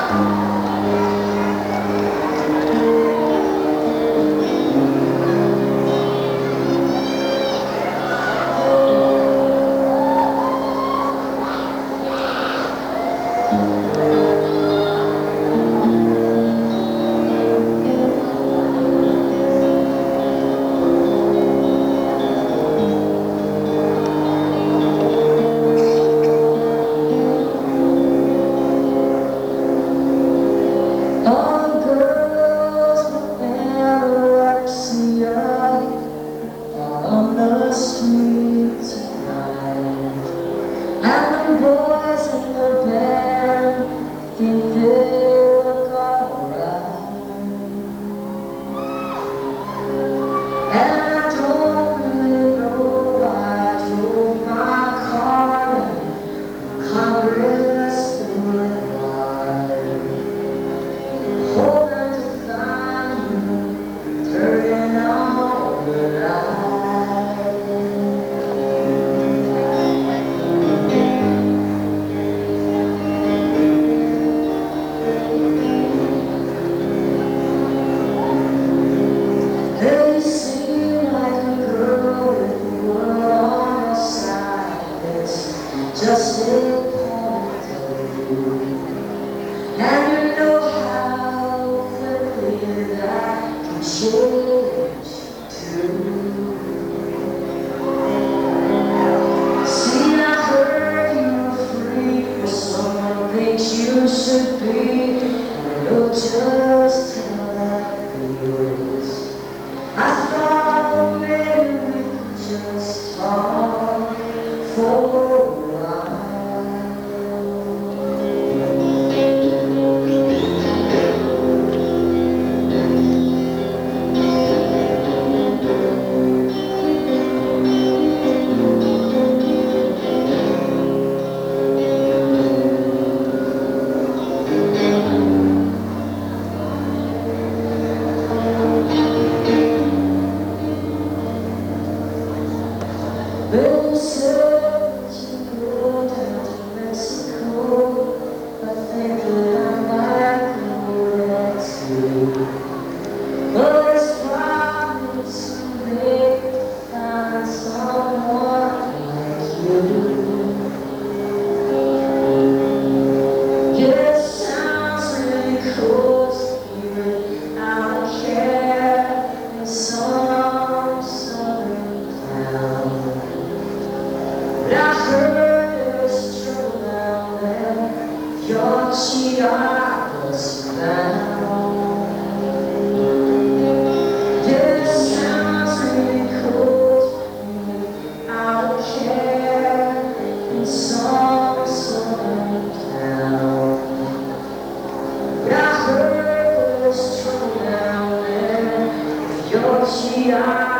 Just a point of view, and you know how quickly that can change too. See, I heard you're free, but someone thinks you should be, and you'll just tell that yours. I thought maybe we could just talk for They said you go down to Mexico. I think that I might go there too. But it's probably too late to find someone like you. Yeah, it sounds really cool to hear out of care in some southern town. I heard there's trouble down there. Your Chiapas found. Yeah, it sounds really cool to me. I don't care in some southern town. But I heard there's trouble down there. Your Chiapas.